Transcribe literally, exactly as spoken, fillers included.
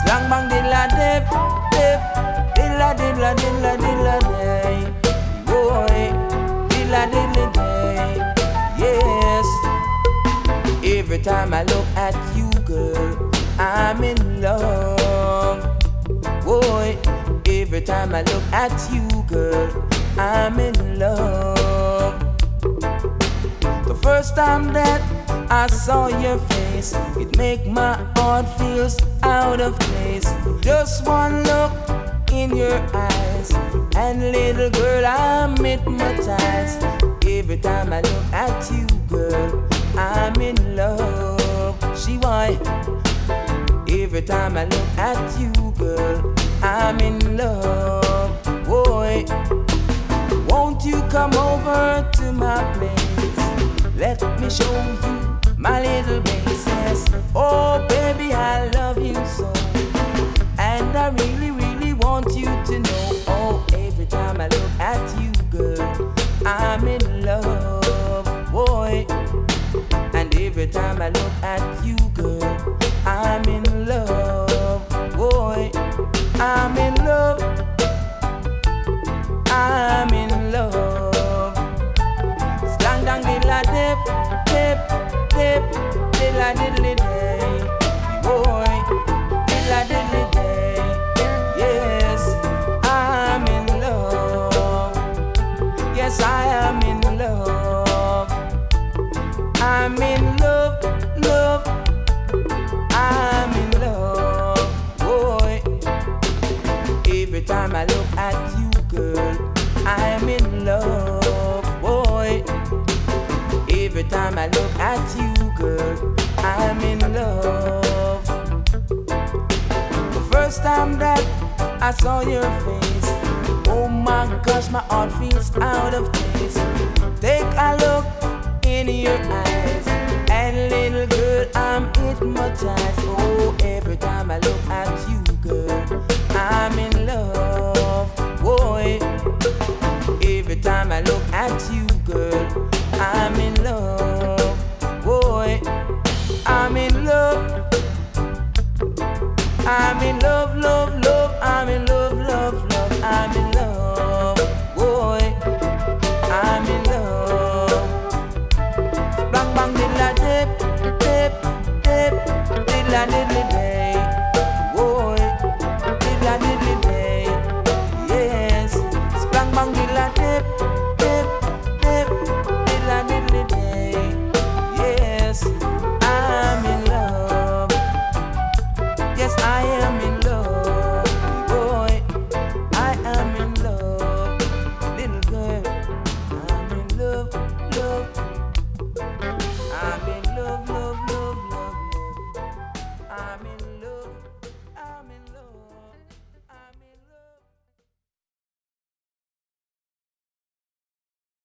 Bang bang dilla dip, dip, dilla dilla dilla dilla day. Boy, dilla dilla day. Yes. Every time I look at you, girl, I'm in love. Boy, every time I look at you, girl, I'm in love. The first time that I saw your face, it make my heart feels out of place. Just one look in your eyes, and little girl, I'm hypnotized. Every time I look at you, girl, I'm in love. She why? Every time I look at you, girl, I'm in love. Boy, won't you come over to my place? Let me show you my little bases. Oh baby, I love you so, and I really, really want you to know. Oh, every time I look at you, girl, I'm in love. Boy, and every time I look at you, girl, I'm in love. Boy, I'm in love. I'm in love. Slang dang dilla dip, dip, dip, dilla diddly day. Boy, dilla diddly day. Yes, I'm in love. Yes, I am in love. I'm in love, love. I'm in love. Boy, every time I look at you, girl, I'm in love. Boy, every time I look at you, girl, I'm in love. The first time that I saw your face, oh my gosh, my heart feels out of place. Take a look in your eyes, and little girl, I'm hypnotized. Oh, every time I look at you, girl, I'm in love. Boy, every time I look at you, girl, I'm in love. Boy, I'm in love. I'm in love, love, love. I'm in love, love, love. I'm in love. Boy, I'm in love. Bang bang dilla dip, dip, dip, dilla diddly day.